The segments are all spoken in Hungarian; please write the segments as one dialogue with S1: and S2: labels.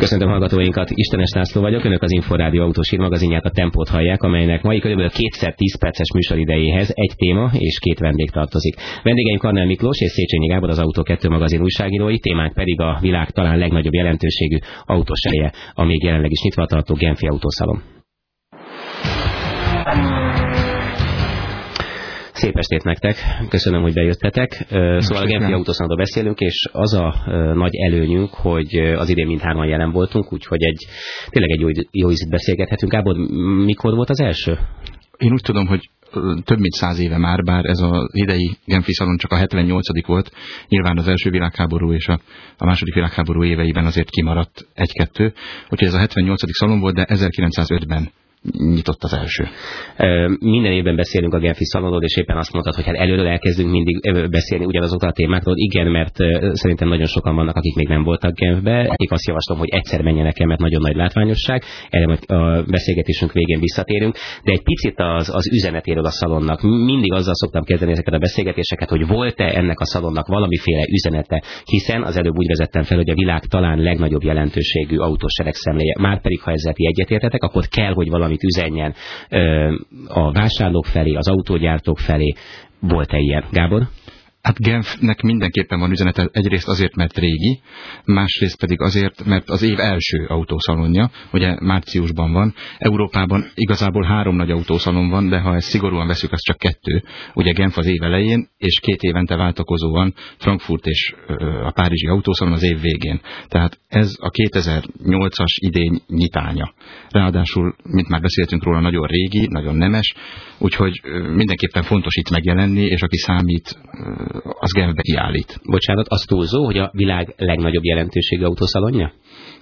S1: Köszöntöm hallgatóinkat, Istenes László vagyok, Önök az Inforádió autós hírmagazinját, a Tempót hallják, amelynek mai kb. 2x10 perces műsoridejéhez egy téma és két vendég tartozik. Vendégeim Karnál Miklós és Széchenyi Gábor, az Autó 2 magazin újságírói, témánk pedig a világ talán legnagyobb jelentőségű autós ereje, a még jelenleg is nyitva tartó Genfi autószalon. Szép estét nektek, köszönöm, hogy bejöttetek. Szóval a Genfi autószalonról beszélünk, és az a nagy előnyünk, hogy az idén mindhárman jelen voltunk, úgyhogy tényleg egy jó ízit beszélgethetünk. Gábor, mikor volt az első?
S2: Én úgy tudom, hogy több mint 100 éve már, bár ez az idei Genfi szalon csak a 78. volt, nyilván az első világháború és a második világháború éveiben azért kimaradt egy-kettő, úgyhogy ez a 78. szalon volt, de 1905-ben nyitott az első.
S1: Minden évben beszélünk a Genfi szalonról, és éppen azt mondtad, hogy hát előről elkezdünk mindig beszélni ugyanazokról a témákról. Igen, mert szerintem nagyon sokan vannak, akik még nem voltak Genfbe. Akik azt javaslom, hogy egyszer menjenek el, mert nagyon nagy látványosság. Erre majd a beszélgetésünk végén visszatérünk. De egy picit az üzenetéről a szalonnak. Mindig azzal szoktam kezdeni ezeket a beszélgetéseket, hogy volt-e ennek a szalonnak valamiféle üzenete, hiszen az előbb úgy vezettem fel, hogy a világ talán legnagyobb jelentőségű autós seregszemléje. Márpedig, ha ezzel ti egyetértetek, akkor kell, hogy valamit üzenjen a vásárlók felé, az autógyártók felé. Volt-e ilyen, Gábor?
S2: Hát Genfnek mindenképpen van üzenete, egyrészt azért, mert régi, másrészt pedig azért, mert az év első autószalonja, ugye márciusban van. Európában igazából 3 nagy autószalon van, de ha ezt szigorúan veszük, az csak 2. Ugye Genf az év elején, és 2 évente váltakozóan Frankfurt és a párizsi autószalon az év végén. Tehát ez a 2008-as idény nyitánya. Ráadásul, mint már beszéltünk róla, nagyon régi, nagyon nemes, úgyhogy mindenképpen fontos itt megjelenni, és aki számít, az Genfbe kiállít.
S1: Bocsánat, az túlzó, hogy a világ legnagyobb jelentőségű autószalonja?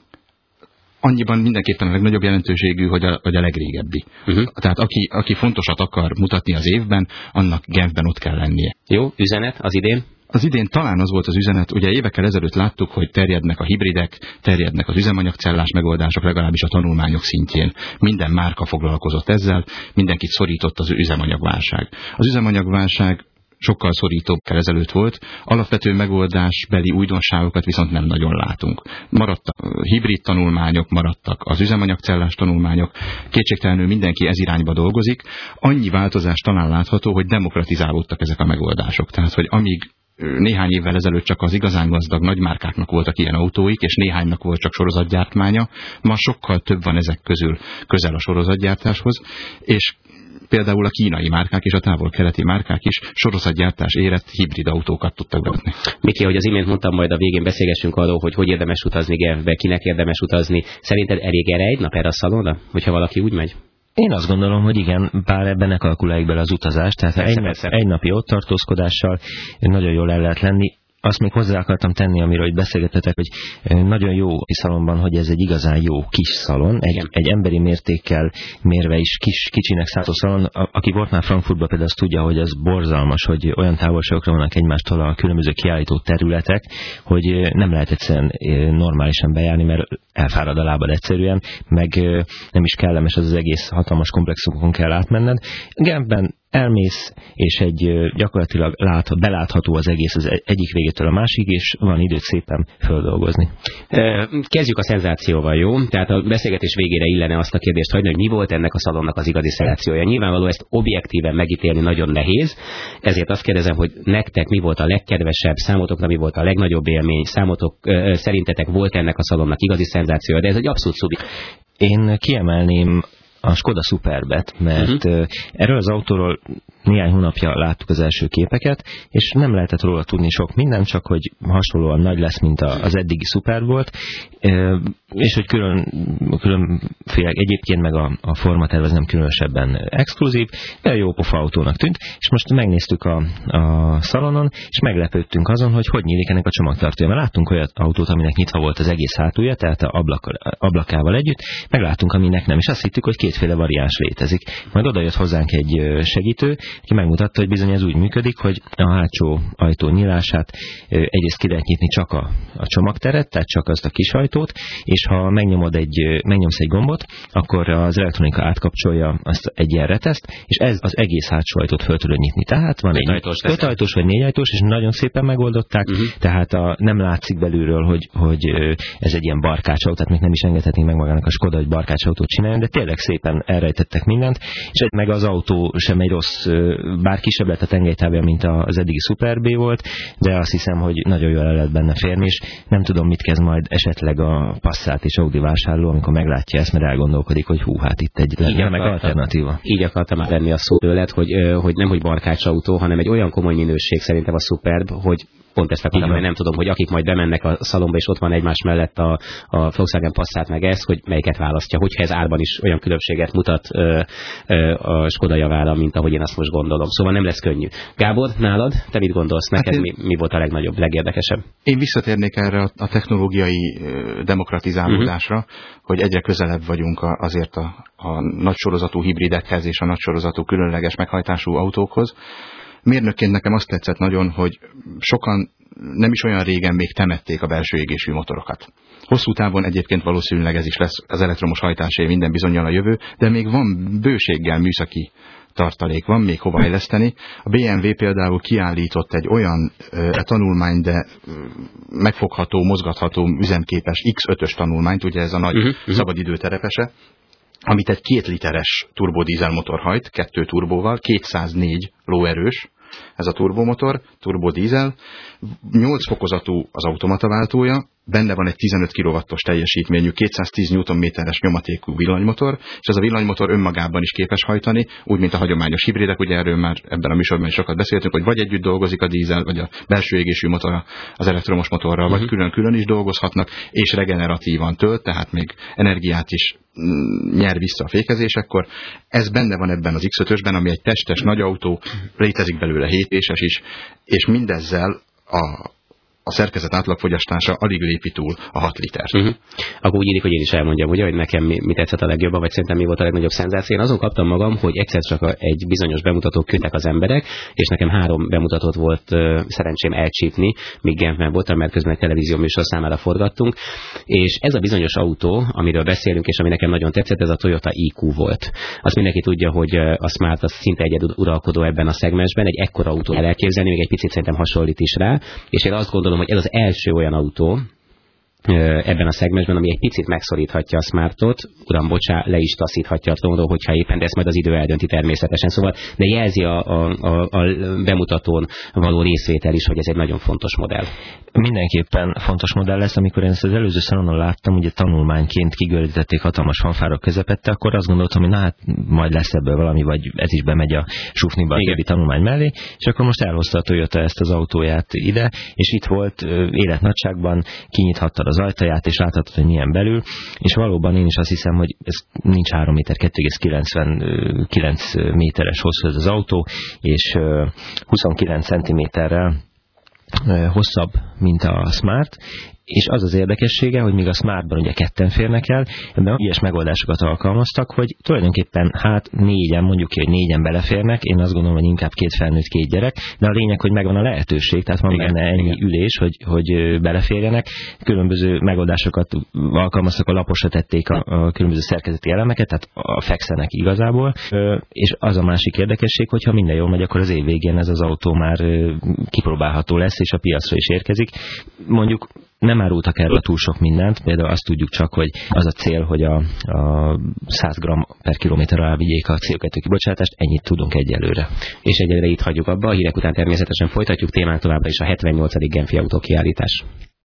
S2: Annyiban mindenképpen a legnagyobb jelentőségű, hogy a legrégebbi. Tehát aki fontosat akar mutatni az évben, annak Genfben ott kell lennie.
S1: Jó, üzenet az idén?
S2: Az idén talán az volt az üzenet, ugye évekkel ezelőtt láttuk, hogy terjednek a hibridek, terjednek az üzemanyagcellás megoldások, legalábbis a tanulmányok szintjén. Minden márka foglalkozott ezzel, mindenkit szorított az üzemanyagválság. Az üzemanyagválság sokkal szorítóbb ezelőtt volt, alapvető megoldásbeli újdonságokat viszont nem nagyon látunk. Maradtak hibrid tanulmányok, maradtak az üzemanyagcellás tanulmányok, kétségtelenül mindenki ez irányba dolgozik. Annyi változás talán látható, hogy demokratizálódtak ezek a megoldások. Tehát, hogy amíg néhány évvel ezelőtt csak az igazán gazdag nagymárkáknak voltak ilyen autóik, és néhánynak volt csak sorozatgyártmánya, ma sokkal több van ezek közül közel a sorozatgyártáshoz, és például a kínai márkák és a távol-keleti márkák is sorozatgyártás érett hibrid autókat tudtak bevetni.
S1: Miki, hogy az imént mondtam, majd a végén beszélgessünk arról, hogy érdemes utazni Genfbe, kinek érdemes utazni. Szerinted elég erre egy nap erre a szalonra, hogyha valaki úgy megy?
S3: Én azt gondolom, hogy igen, bár ebben ne kalkuláljuk bele az utazást, tehát egy napi ott tartózkodással nagyon jól el lehet lenni. Azt még hozzá akartam tenni, amiről itt beszélgetetek, hogy nagyon jó szalonban, hogy ez egy igazán jó kis szalon, egy emberi mértékkel mérve is kicsinek számító szalon. Aki volt már Frankfurtban, például azt tudja, hogy ez borzalmas, hogy olyan távolságokra vannak egymástól a különböző kiállító területek, hogy nem lehet egyszerűen normálisan bejárni, mert elfárad a lábad egyszerűen, meg nem is kellemes, az egész hatalmas komplexumokon kell átmenned. Genfben elmész, és gyakorlatilag belátható az egész az egyik végétől a másik, és van időt szépen földolgozni.
S1: Kezdjük a szenzációval, jó? Tehát a beszélgetés végére illene azt a kérdést hagyni, hogy mi volt ennek a szalonnak az igazi szenzációja. Nyilvánvaló ezt objektíven megítélni nagyon nehéz, ezért azt kérdezem, hogy nektek mi volt a legkedvesebb, számotokra mi volt a legnagyobb élmény, szerintetek volt ennek a szalonnak igazi szenzációja, de ez egy abszolút szubjektív.
S3: Én kiemelném a Skoda Superbet, mert erről az autóról néhány hónapja láttuk az első képeket, és nem lehetett róla tudni sok minden, csak hogy hasonlóan nagy lesz, mint az eddigi Superb volt, és hogy különféle egyébként meg a formaterv az nem különösebben exkluzív, de jó pofa autónak tűnt, és most megnéztük a szalonon, és meglepődtünk azon, hogy nyílik ennek a csomagtartója, mert láttunk olyan autót, aminek nyitva volt az egész hátulja, tehát a ablakával együtt, megláttunk, aminek nem, és azt hittük, hogy kétféle variáns létezik. Majd oda jött hozzánk egy segítő, aki megmutatta, hogy bizony ez úgy működik, hogy a hátsó ajtó nyílását egyrészt ki lehet nyitni csak a csomagteret, tehát csak azt a kis ajtót, és ha megnyomsz egy gombot, akkor az elektronika átkapcsolja azt egy ilyen reteszt, és ez az egész hátsó ajtót föl tudod nyitni. Tehát van egy 5 ajtós vagy 4 ajtós, és nagyon szépen megoldották, tehát nem látszik belülről, hogy ez egy ilyen barkácsautó, tehát még nem is engedhetnénk meg magának a Skoda, hogy barkácsautót csináljon, de tényleg szépen elrejtettek mindent, és meg az autó sem egy rossz, bár kisebb lett a tengelytávja, mint az eddigi Super B volt, de azt hiszem, hogy nagyon jól el lehet benne férni, és nem tudom, mit kezd majd esetleg a Passat és Audi vásárló, amikor meglátja ezt, mert elgondolkodik, hogy hú, hát itt egy legyen meg alternatíva.
S1: Így akartam venni a szó tőled, hogy nem hogy barkácsautó, hanem egy olyan komoly minőség szerintem a Superb, hogy pont ezt akartam, mert nem tudom, hogy akik majd bemennek a szalomba, és ott van egymás mellett a Volkswagen Passat meg ez, hogy melyiket választja, hogyha ez árban is olyan különbséget mutat a Skoda javára, mint ahogy én azt most gondolom. Szóval nem lesz könnyű. Gábor, nálad? Te mit gondolsz? Neked mi volt a legnagyobb, legérdekesebb?
S2: Én visszatérnék erre a technológiai demokratizálódásra, hogy egyre közelebb vagyunk azért a nagysorozatú hibridekhez és a nagysorozatú különleges meghajtású autókhoz. Mérnökként nekem azt tetszett nagyon, hogy sokan nem is olyan régen még temették a belső égésű motorokat. Hosszú távon egyébként valószínűleg ez is lesz az elektromos hajtásé minden bizonnyal a jövő, de még van bőséggel műszaki tartalék, van még hova fejleszteni. A BMW például kiállított egy olyan tanulmány, de megfogható, mozgatható, üzemképes X5-ös tanulmányt, ugye ez a nagy szabadidőterepese, amit egy 2 literes turbodízelmotor hajt, 2 turbóval, 204 lóerős, ez a turbomotor, turbodízel, 8 fokozatú az automataváltója, benne van egy 15 kW-os teljesítményű, 210 Nm-es nyomatékú villanymotor, és ez a villanymotor önmagában is képes hajtani, úgy, mint a hagyományos hibridek, ugye erről már ebben a műsorban is sokat beszéltünk, hogy vagy együtt dolgozik a dízel, vagy a belső égésű motor az elektromos motorral, vagy külön-külön is dolgozhatnak, és regeneratívan tölt, tehát még energiát is nyer vissza a fékezésekkor. Ez benne van ebben az X5-ösben, ami egy testes nagy autó, létezik belőle 7 éses is, és mindezzel a szerkezet átlagfogyasztása alig lépi túl a 6 litert.
S1: Akkor úgy illik, hogy én is elmondjam, ugye, hogy nekem mi tetszett a legjobban, vagy szerintem mi volt a legnagyobb szenzáció. Én azon kaptam magam, hogy egyszer csak egy bizonyos bemutatót küldtek az emberek, és nekem 3 bemutatót volt szerencsém elcsípni, míg Genfben voltam, mert közben egy televízió műsor számára forgattunk. És ez a bizonyos autó, amiről beszélünk, és ami nekem nagyon tetszett, ez a Toyota IQ volt. Azt mindenki tudja, hogy a Smart az szinte egyedül uralkodó ebben a szegmensben, egy ekkora autó elképzelni, még egy picit szerintem hasonlít is rá, és én azt gondolom, hogy ez az első olyan autó ebben a szegmensben, ami egy picit megszoríthatja a Smartot, uram, bocsá, le is taszíthatja a trónról, hogyha éppen, de ezt majd az idő eldönti természetesen. Szóval, de jelzi a bemutatón való részvétel is, hogy ez egy nagyon fontos modell.
S3: Mindenképpen fontos modell lesz. Amikor én ezt az előző szalonon láttam, ugye tanulmányként kigördítették hatalmas fanfárok közepette, akkor azt gondoltam, hogy na hát majd lesz ebből valami, vagy ez is bemegy a sufniba a többi tanulmány mellé, és akkor most elhozta a Toyota ezt az autóját ide, és itt volt életnagyságban, kinyithattad az ajtaját, és láthatod, hogy milyen belül, és valóban én is azt hiszem, hogy ez nincs 3 méter, 2,99 méteres hosszú ez az autó, és 29 centiméterrel hosszabb, mint a Smart, és az az érdekessége, hogy míg a Smartban ugye 2 férnek el, ebben ilyes megoldásokat alkalmaztak, hogy tulajdonképpen hát 4-en, mondjuk ki, hogy 4-en beleférnek, én azt gondolom, hogy inkább 2 felnőtt, 2 gyerek, de a lényeg, hogy megvan a lehetőség, tehát van benne ennyi ülés, hogy beleférjenek. Különböző megoldásokat alkalmaztak, a laposra tették a különböző szerkezeti elemeket, tehát fekszenek igazából, és az a másik érdekesség, hogyha minden jól megy, akkor az év végén ez az autó már kipróbálható lesz, és a piacra is érkezik. Mondjuk nem árultak erről túl sok mindent, például azt tudjuk csak, hogy az a cél, hogy a 100 g/km alá vigyék a CO2 kibocsátást, ennyit tudunk egyelőre. És egyelőre itt hagyjuk abba, a hírek után természetesen folytatjuk, témánk továbbra is a 78. Genfi autókiállítás.